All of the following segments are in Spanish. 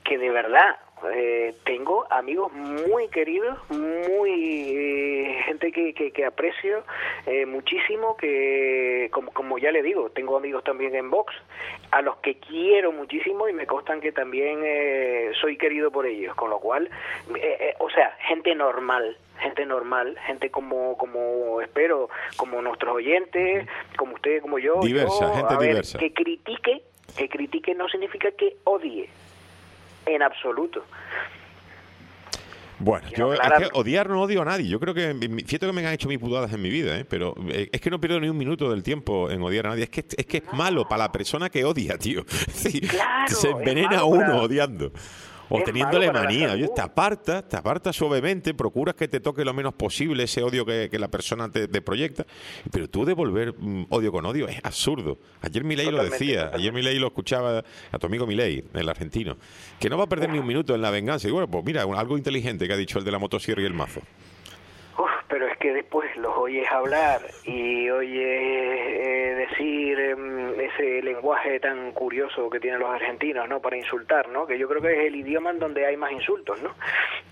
que de verdad tengo amigos muy queridos, gente que aprecio muchísimo, que como ya le digo, tengo amigos también en Vox, a los que quiero muchísimo y me constan que también soy querido por ellos, con lo cual, o sea, gente normal, gente como espero, como nuestros oyentes, como usted, como yo. Diversa, gente diversa. Que critique no significa que odie, en absoluto. Bueno, yo es que odiar no odio a nadie. Yo creo que, fíjate que me han hecho mis pudadas en mi vida, pero es que no pierdo ni un minuto del tiempo en odiar a nadie. Es que es malo para la persona que odia, tío. Sí, claro, se envenena uno odiando. O teniéndole manía. Oye, te apartas suavemente, procuras que te toque lo menos posible ese odio que la persona te proyecta, pero tú devolver odio con odio es absurdo. Ayer Milei lo decía, ayer Milei lo escuchaba a tu amigo Milei, el argentino, que no va a perder ni un minuto en la venganza. Y bueno, pues mira, algo inteligente que ha dicho el de la motosierra y el mazo. Pero es que después los oyes hablar y oyes decir ese lenguaje tan curioso que tienen los argentinos, ¿no? Para insultar, ¿no? Que yo creo que es el idioma en donde hay más insultos, ¿no?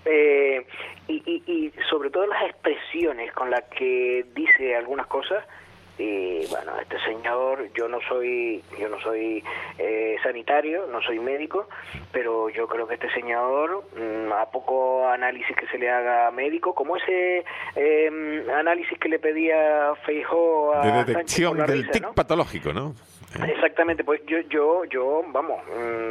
Y sobre todo las expresiones con las que dice algunas cosas. Y bueno, este señor, yo no soy sanitario, no soy médico, pero yo creo que este señor, a poco análisis que se le haga médico, como ese análisis que le pedía Feijóo a de detección Sánchez del risa, tic ¿no? patológico, ¿no? Exactamente, pues yo vamos,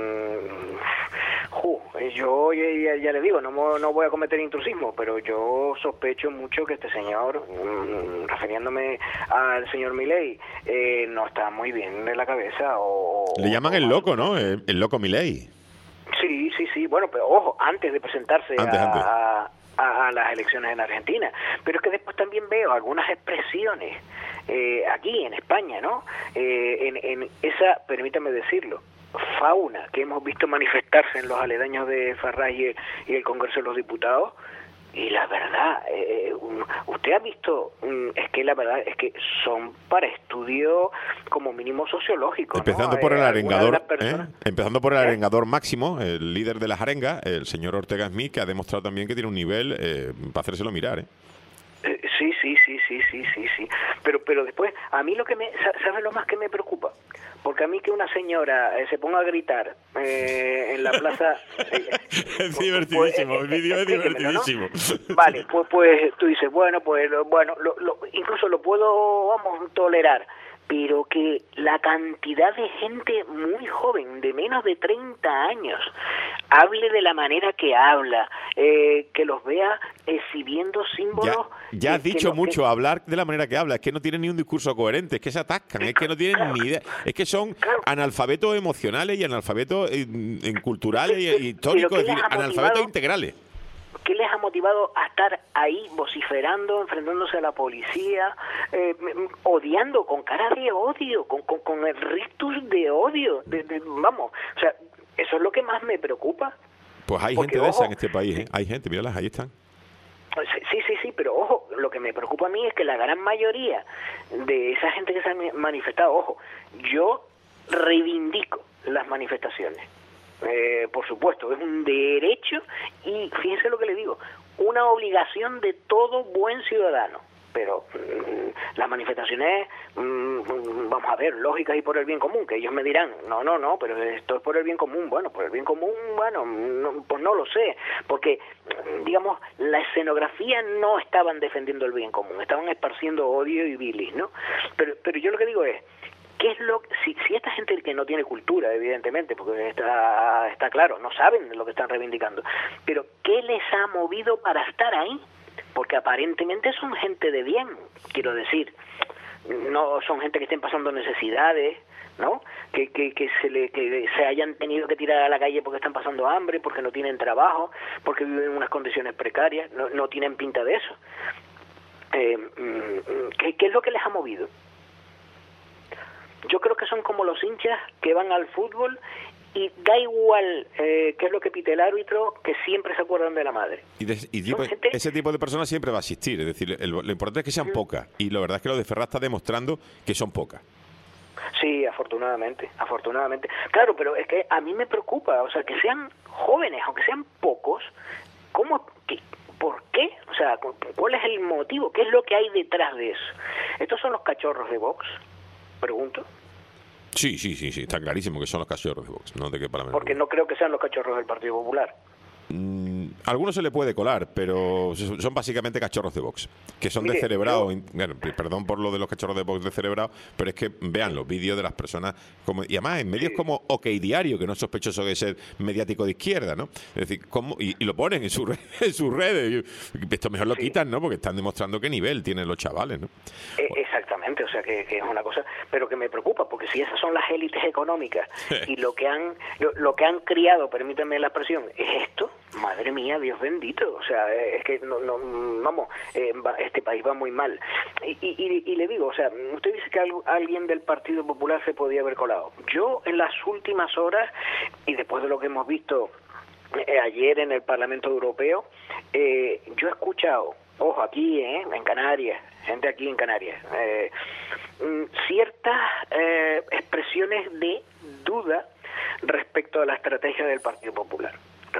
yo ya le digo, no voy a cometer intrusismo, pero yo sospecho mucho que este señor, refiriéndome al señor Milei, no está muy bien de la cabeza. Le llaman el loco, ¿no? El loco Milei. Sí, bueno, pero ojo, antes de presentarse a las elecciones en Argentina, pero es que después también veo algunas expresiones aquí en España, ¿no? En esa, permítame decirlo, fauna que hemos visto manifestarse en los aledaños de Ferraz y el Congreso de los Diputados, y la verdad, usted ha visto, es que la verdad es que son para estudio como mínimo sociológico, empezando, ¿no? Por el arengador, empezando por el arengador máximo, el líder de las arengas, el señor Ortega Smith, que ha demostrado también que tiene un nivel para hacérselo mirar, Sí. Pero después, a mí ¿sabes lo más que me preocupa? Porque a mí que una señora se ponga a gritar en la plaza... Es divertidísimo, el vídeo es divertidísimo. ¿No? Vale, pues tú dices, bueno, incluso lo puedo, tolerar, pero que la cantidad de gente muy joven, de menos de 30 años, hable de la manera que habla, que los vea exhibiendo símbolos... Ya has dicho mucho, hablar de la manera que habla, es que no tienen ni un discurso coherente, es que se atascan, es que no tienen ni idea, es que son analfabetos emocionales y analfabetos culturales y históricos, es decir, analfabetos integrales. ¿Qué les ha motivado a estar ahí vociferando, enfrentándose a la policía, odiando, con cara de odio, con el rictus de odio? Vamos, o sea, eso es lo que más me preocupa. Pues hay gente de esa en este país, hay gente, míralas, ahí están. Sí, pero ojo, lo que me preocupa a mí es que la gran mayoría de esa gente que se ha manifestado, ojo, yo reivindico las manifestaciones. Por supuesto, es un derecho y fíjense lo que le digo, una obligación de todo buen ciudadano, pero las manifestaciones, vamos a ver, lógicas y por el bien común, que ellos me dirán, no, pero esto es por el bien común. Bueno, por el bien común, pues no lo sé, porque, digamos, la escenografía no estaban defendiendo el bien común, estaban esparciendo odio y bilis, ¿no? Pero yo lo que digo es, ¿qué es si esta gente que no tiene cultura, evidentemente, porque está claro, no saben lo que están reivindicando, pero ¿qué les ha movido para estar ahí? Porque aparentemente son gente de bien, quiero decir, no son gente que estén pasando necesidades, ¿no? Que se hayan tenido que tirar a la calle porque están pasando hambre, porque no tienen trabajo, porque viven en unas condiciones precarias, no tienen pinta de eso. ¿Qué es lo que les ha movido? Yo creo que son como los hinchas que van al fútbol y da igual qué es lo que pite el árbitro, que siempre se acuerdan de la madre. Ese tipo de personas siempre va a existir, es decir, lo importante es que sean pocas, y la verdad es que lo de Ferraz está demostrando que son pocas. Sí, afortunadamente. Claro, pero es que a mí me preocupa, o sea, que sean jóvenes, aunque sean pocos, ¿cómo, por qué? O sea, ¿cuál es el motivo? ¿Qué es lo que hay detrás de eso? ¿Estos son los cachorros de Vox? Pregunto. Sí, está clarísimo que son los cachorros de Vox, no te quepa la menor Porque duda. no creo que sean los cachorros del Partido Popular. Algunos se le puede colar, pero son básicamente cachorros de Vox, que son Mire, descerebrados. Bueno, perdón por lo de los cachorros de Vox descerebrados, pero es que vean los vídeos de las personas, y además en medios como OK Diario, que no es sospechoso de ser mediático de izquierda, ¿no? Es decir, y lo ponen en sus redes. Esto mejor lo quitan, ¿no? Porque están demostrando qué nivel tienen los chavales, ¿no? Exactamente, o sea que es una cosa, pero que me preocupa, porque si esas son las élites económicas y lo que han criado, permítanme la expresión, es esto, madre mía, Dios bendito, o sea, es que vamos, este país va muy mal. Y le digo, o sea, usted dice que alguien del Partido Popular se podía haber colado. Yo en las últimas horas, y después de lo que hemos visto ayer en el Parlamento Europeo, yo he escuchado, ojo, aquí en Canarias, gente aquí en Canarias, ciertas expresiones de duda respecto a la estrategia del Partido Popular,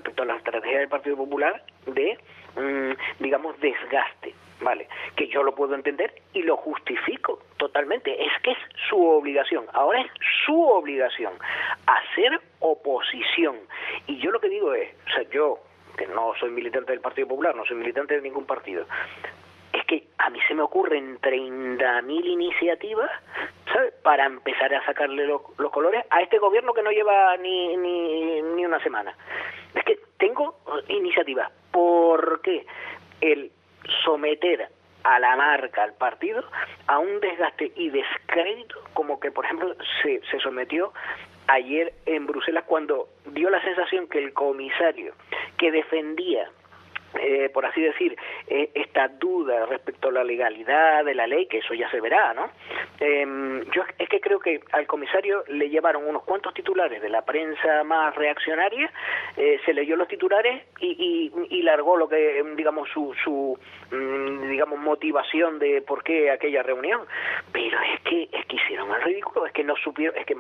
de, digamos, desgaste, ¿vale? Que yo lo puedo entender y lo justifico totalmente, es que es su obligación, ahora es su obligación hacer oposición, y yo lo que digo es, o sea, yo, que no soy militante del Partido Popular, no soy militante de ningún partido, es que a mí se me ocurren 30.000 iniciativas, ¿sabes?, para empezar a sacarle los colores a este gobierno que no lleva ni una semana. Es que tengo iniciativas. ¿Por qué el someter a la marca, al partido, a un desgaste y descrédito como que, por ejemplo, se sometió ayer en Bruselas, cuando dio la sensación que el comisario que defendía, por así decir, esta duda respecto a la legalidad de la ley, que eso ya se verá, ¿no? Yo es que creo que al comisario le llevaron unos cuantos titulares de la prensa más reaccionaria, se leyó los titulares y largó lo que, digamos, su digamos, motivación de por qué aquella reunión. Pero es que hicieron el ridículo, es que no supieron, es que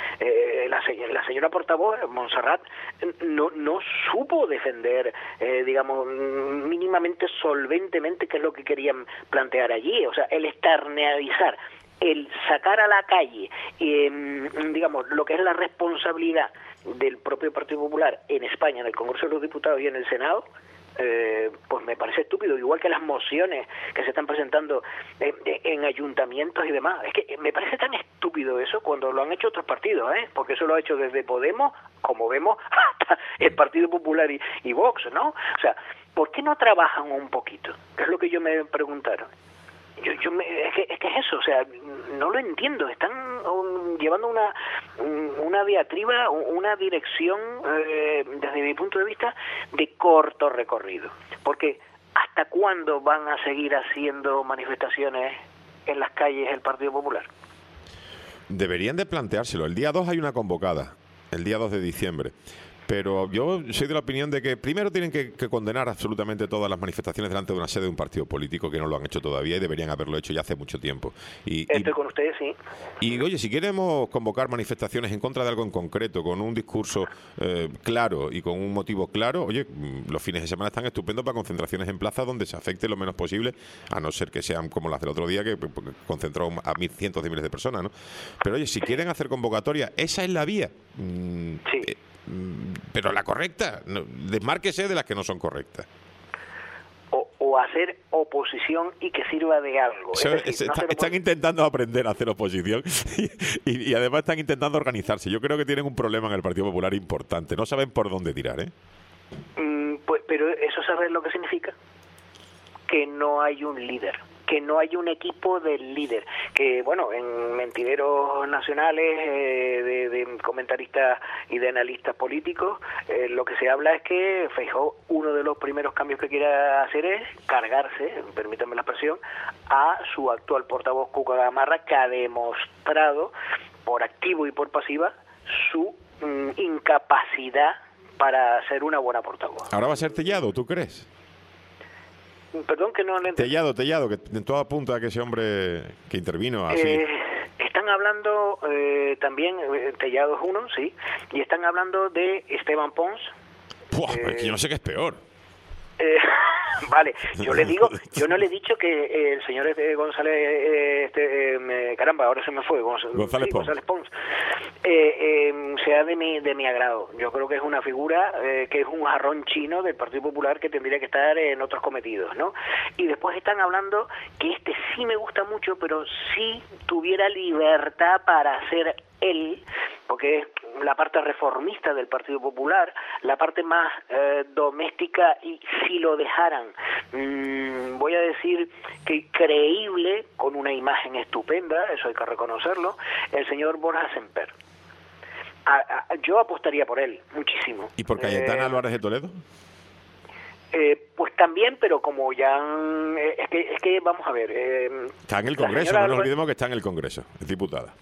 la señora portavoz, Montserrat, no supo defender, digamos, mínimamente solventemente qué es lo que querían plantear allí. O sea, el externalizar, el sacar a la calle, digamos, lo que es la responsabilidad del propio Partido Popular en España, en el Congreso de los Diputados y en el Senado, pues me parece estúpido, igual que las mociones que se están presentando en ayuntamientos y demás. Es que me parece tan estúpido eso cuando lo han hecho otros partidos, porque eso lo ha hecho desde Podemos, como vemos, hasta el Partido Popular y Vox, ¿no? O sea, ¿por qué no trabajan un poquito? Es lo que yo me preguntaron. Es que es eso, o sea, no lo entiendo. Están llevando una diatriba, una dirección, desde mi punto de vista, de corto recorrido. Porque ¿hasta cuándo van a seguir haciendo manifestaciones en las calles del Partido Popular? Deberían de planteárselo. El día 2 hay una convocada, el día 2 de diciembre. Pero yo soy de la opinión de que primero tienen que condenar absolutamente todas las manifestaciones delante de una sede de un partido político, que no lo han hecho todavía y deberían haberlo hecho ya hace mucho tiempo. Estoy con ustedes, sí. Y oye, si queremos convocar manifestaciones en contra de algo en concreto, con un discurso claro y con un motivo claro, oye, los fines de semana están estupendos para concentraciones en plazas donde se afecte lo menos posible, a no ser que sean como las del otro día, que concentró a cientos de miles de personas, ¿no? Pero oye, si quieren hacer convocatoria, esa es la vía. Sí. Pero la correcta, desmárquese de las que no son correctas. O hacer oposición y que sirva de algo. Están intentando aprender a hacer oposición y además están intentando organizarse. Yo creo que tienen un problema en el Partido Popular importante. No saben por dónde tirar, ¿eh? Pues, pero eso, ¿sabes lo que significa? Que no hay un líder, que no hay un equipo del líder, que bueno, en mentideros nacionales, de comentaristas y de analistas políticos, lo que se habla es que Feijóo, uno de los primeros cambios que quiere hacer es cargarse, permítanme la expresión, a su actual portavoz Cuca Gamarra, que ha demostrado por activo y por pasiva su incapacidad para ser una buena portavoz. Ahora va a ser Tellado, ¿tú crees? Perdón, que no le entendí. Tellado, que en todo apunta a que ese hombre que intervino así. Están hablando también, Tellado es uno, sí, y están hablando de Esteban Pons. Puah, es que yo no sé qué es peor. Vale, yo no le he dicho que el señor González, caramba, ahora se me fue, González Pons, sea de mi agrado. Yo creo que es una figura que es un jarrón chino del Partido Popular que tendría que estar en otros cometidos, ¿no? Y después están hablando que sí me gusta mucho, pero si tuviera libertad para hacer él, porque es la parte reformista del Partido Popular, la parte más doméstica, y si lo dejaran, voy a decir que creíble, con una imagen estupenda, eso hay que reconocerlo, el señor Borja Semper. Yo apostaría por él, muchísimo. ¿Y por Cayetana Álvarez de Toledo? Pues también, pero como ya es que vamos a ver, está en el Congreso, no nos olvidemos que está en el Congreso, es diputada.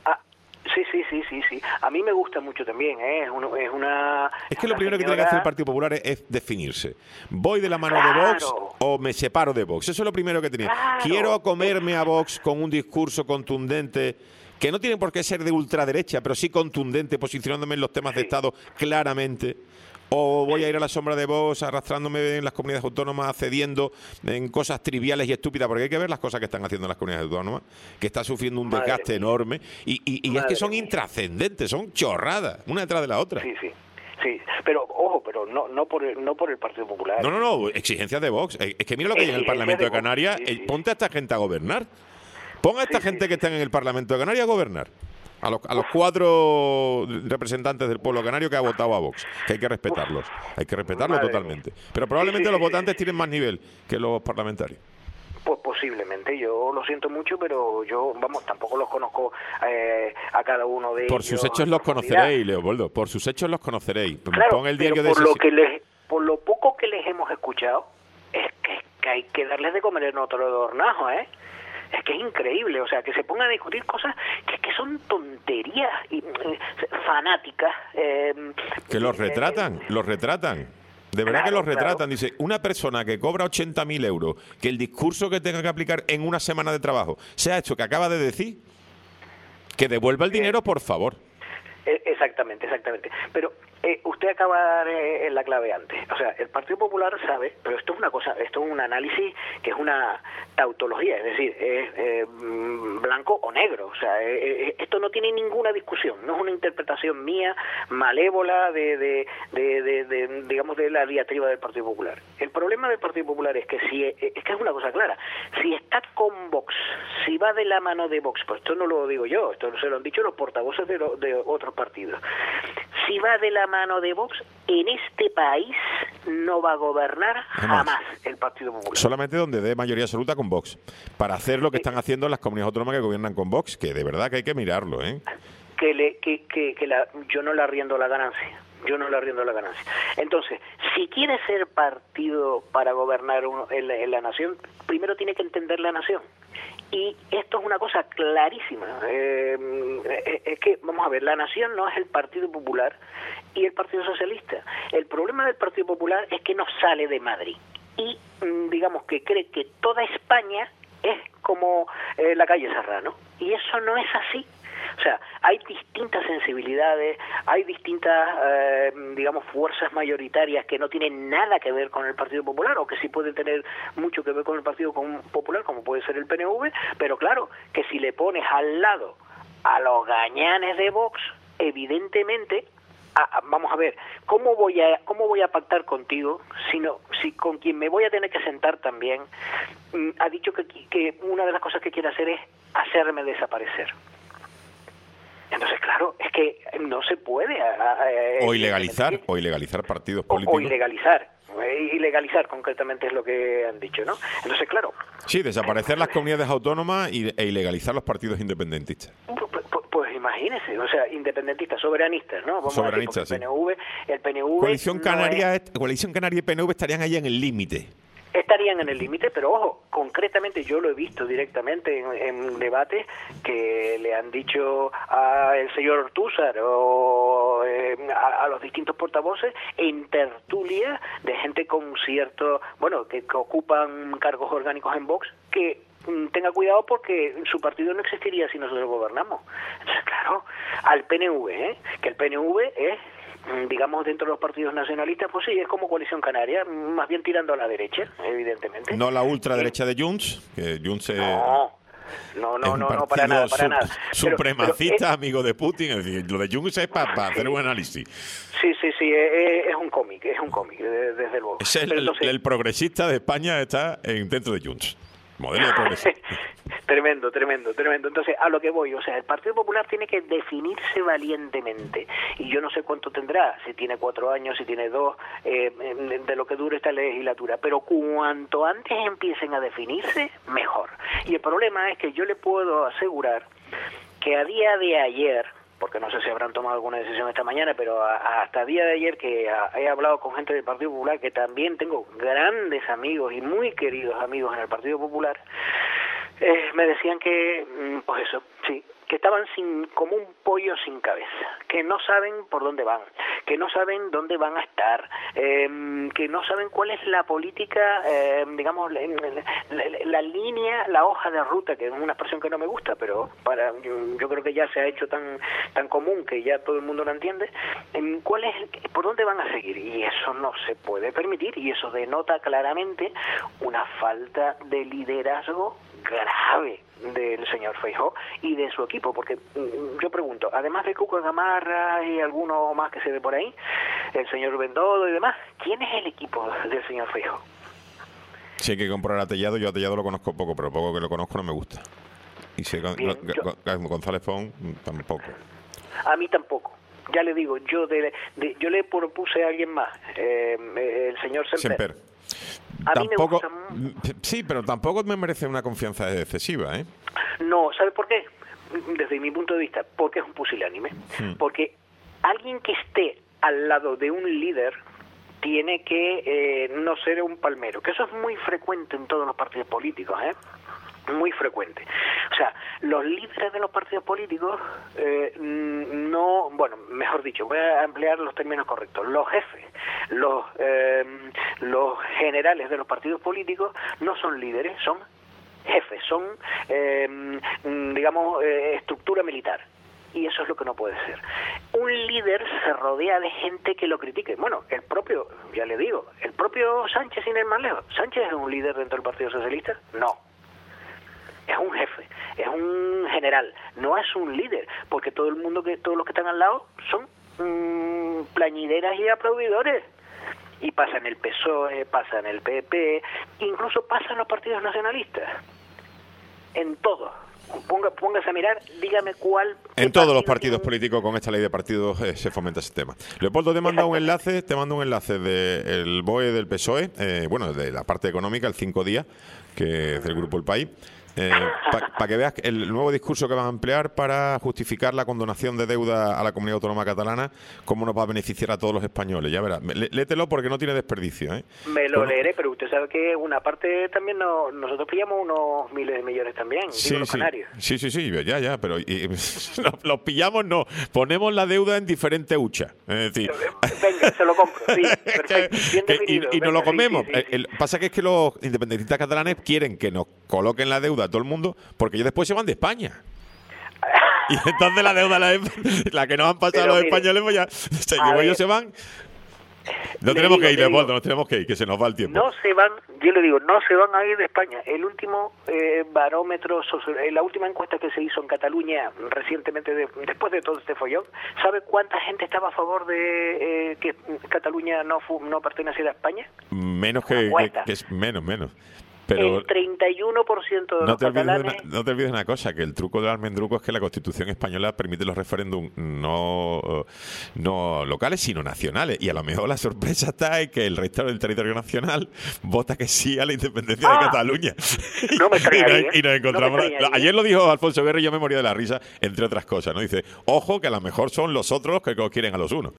Sí. A mí me gusta mucho también, es una... Es que lo primero que tiene que hacer el Partido Popular es definirse. ¿Voy de la mano de Vox o me separo de Vox? Eso es lo primero que tenía. Quiero comerme a Vox con un discurso contundente, que no tiene por qué ser de ultraderecha, pero sí contundente, posicionándome en los temas de Estado claramente. O voy a ir a la sombra de Vox, arrastrándome en las comunidades autónomas, cediendo en cosas triviales y estúpidas, porque hay que ver las cosas que están haciendo las comunidades autónomas, que está sufriendo un desgaste enorme, y es que son intrascendentes, son chorradas, una detrás de la otra. Sí, pero ojo, pero no por el Partido Popular. No, exigencias de Vox. Es que mira lo que hay en el Parlamento de Canarias, ponte a esta gente a gobernar. Ponga a esta gente que está en el Parlamento de Canarias a gobernar. A los 4 representantes del pueblo canario que ha votado a Vox, que hay que respetarlos. Hay que respetarlos totalmente. Pero probablemente los votantes tienen más nivel que los parlamentarios. Pues posiblemente, yo lo siento mucho, pero yo, tampoco los conozco a cada uno de ellos. Por sus hechos los conoceréis, Leopoldo, por sus hechos los conoceréis. Claro, pon el diario de por lo poco que les hemos escuchado, es que hay que darles de comer en otro hornajo, ¿eh? Es que es increíble, o sea, que se pongan a discutir cosas que son tonterías y fanáticas. Que los retratan. De verdad que los retratan. Dice, una persona que cobra 80.000 euros, que el discurso que tenga que aplicar en una semana de trabajo sea esto que acaba de decir, que devuelva el dinero, por favor. Exactamente. Pero usted acaba de dar en la clave antes. O sea, el Partido Popular sabe, pero esto es una cosa, esto es un análisis que es una tautología, es decir, es blanco o negro. O sea, esto no tiene ninguna discusión, no es una interpretación mía malévola digamos, de la diatriba del Partido Popular. El problema del Partido Popular es que es una cosa clara. Si está con Vox, si va de la mano de Vox, pues esto no lo digo yo, esto se lo han dicho los portavoces de otros partidos. Si va de la mano de Vox, en este país no va a gobernar jamás el Partido Popular. Solamente donde dé mayoría absoluta con Vox, para hacer lo que están haciendo las comunidades autónomas que gobiernan con Vox, que de verdad que hay que mirarlo, ¿eh? Yo no le arriendo la ganancia. Entonces, si quiere ser partido para gobernar en la nación, primero tiene que entender la nación. Y esto es una cosa clarísima. Es que, vamos a ver, la nación no es el Partido Popular y el Partido Socialista. El problema del Partido Popular es que no sale de Madrid. Y, digamos, que cree que toda España es como la calle Serrano. Y eso no es así. O sea, hay distintas sensibilidades, hay distintas, digamos, fuerzas mayoritarias que no tienen nada que ver con el Partido Popular, o que sí pueden tener mucho que ver con el Partido Popular, como puede ser el PNV, pero claro, que si le pones al lado a los gañanes de Vox, evidentemente, vamos a ver, ¿cómo voy a pactar contigo si con quien me voy a tener que sentar también ha dicho que una de las cosas que quiere hacer es hacerme desaparecer? Entonces, claro, es que no se puede... o ilegalizar partidos políticos. O ilegalizar concretamente es lo que han dicho, ¿no? Entonces, claro... Sí, desaparecer las comunidades autónomas e ilegalizar los partidos independentistas. Pues imagínese, o sea, independentistas, soberanistas, ¿no? Vamos soberanistas, a decir, el PNV... Coalición Canaria y PNV estarían ahí en el límite. Estarían en el límite, pero ojo, concretamente yo lo he visto directamente en debates que le han dicho al señor Ortúzar o a los distintos portavoces en tertulia de gente con cierto, bueno, que ocupan cargos orgánicos en Vox, que tenga cuidado porque su partido no existiría si nosotros gobernamos. Entonces, claro, al PNV, que el PNV es, digamos, dentro de los partidos nacionalistas, pues sí, es como Coalición Canaria, más bien tirando a la derecha, evidentemente. No la ultraderecha de Junts, que Junts No, para nada. Supremacista, amigo de Putin, es decir, lo de Junts es para hacer un análisis. Sí, es un cómic, desde luego. Es el progresista de España está dentro de Junts. Modelo de progresista. Tremendo. Entonces, a lo que voy, o sea, el Partido Popular tiene que definirse valientemente. Y yo no sé cuánto tendrá, si tiene 4 años, si tiene 2, de lo que dure esta legislatura. Pero cuanto antes empiecen a definirse, mejor. Y el problema es que yo le puedo asegurar que a día de ayer, porque no sé si habrán tomado alguna decisión esta mañana, pero hasta el día de ayer que he hablado con gente del Partido Popular, que también tengo grandes amigos y muy queridos amigos en el Partido Popular, me decían que, pues eso, sí, que estaban como un pollo sin cabeza, que no saben por dónde van, que no saben dónde van a estar, que no saben cuál es la política, digamos, la línea, la hoja de ruta, que es una expresión que no me gusta, pero yo creo que ya se ha hecho tan común que ya todo el mundo lo entiende, cuál es, por dónde van a seguir, y eso no se puede permitir, y eso denota claramente una falta de liderazgo grave del señor Feijóo y de su equipo, porque yo pregunto, además de Cuco Gamarra y alguno más que se ve por ahí, el señor Bendodo y demás, ¿quién es el equipo del señor Feijóo? Si hay que comprar a Tellado, yo a Tellado lo conozco poco, pero poco que lo conozco no me gusta. Y si González Pons tampoco. A mí tampoco. Ya le digo, yo le propuse a alguien más, el señor Semper. Tampoco, sí, pero tampoco me merece una confianza excesiva, ¿eh? No, ¿sabe por qué? Desde mi punto de vista, porque es un pusilánime. Porque alguien que esté al lado de un líder tiene que no ser un palmero, que eso es muy frecuente en todos los partidos políticos, muy frecuente. O sea, los líderes de los partidos políticos no, bueno, mejor dicho, voy a emplear los términos correctos. Los jefes, los generales de los partidos políticos no son líderes, son jefes, son, digamos, estructura militar. Y eso es lo que no puede ser. Un líder se rodea de gente que lo critique. Bueno, el propio, ya le digo, el propio Sánchez, sin ir más lejos. ¿Sánchez es un líder dentro del Partido Socialista? No. Es un jefe, es un general, no es un líder, porque todos los que están al lado son plañideras y aplaudidores. Y pasa en el PSOE, pasa en el PP, incluso pasa en los partidos nacionalistas. En todos. Póngase a mirar, dígame cuál. En todos los partidos políticos con esta ley de partidos se fomenta ese tema. Leopoldo, te mando un enlace del BOE del PSOE, bueno, de la parte económica, el 5 días, que es del Grupo El País. Para que veas el nuevo discurso que van a emplear para justificar la condonación de deuda a la comunidad autónoma catalana, cómo nos va a beneficiar a todos los españoles. Ya verás, léetelo porque no tiene desperdicio, ¿eh? Me lo leeré, pero usted sabe que una parte también nosotros pillamos unos miles de millones también, los canarios. Sí, ya, pero los pillamos, no, ponemos la deuda en diferentes huchas. Es decir, venga, se lo compro, sí, perfecto, bien definido. Y nos lo comemos. Pasa que es que los independentistas catalanes quieren que nos coloquen la deuda a todo el mundo, porque ellos después se van de España. Y entonces la deuda, la que nos han pasado los españoles, pues ya ellos se van. No tenemos que ir, Leopoldo, nos tenemos que ir, que se nos va el tiempo. No se van, yo le digo, no se van a ir de España. El último barómetro, la última encuesta que se hizo en Cataluña recientemente, después de todo este follón, ¿sabe cuánta gente estaba a favor de que Cataluña no perteneciera a España? Menos menos. Pero el 31% de los catalanes... No te olvides una cosa, que el truco del almendruco es que la Constitución española permite los referéndums no locales, sino nacionales. Y a lo mejor la sorpresa está en que el resto del territorio nacional vota que sí a la independencia de Cataluña. No me extrañaría, y nos encontramos... Ayer lo dijo Alfonso Guerra y yo me moría de la risa, entre otras cosas, ¿no? Dice, ojo, que a lo mejor son los otros los que quieren a los unos.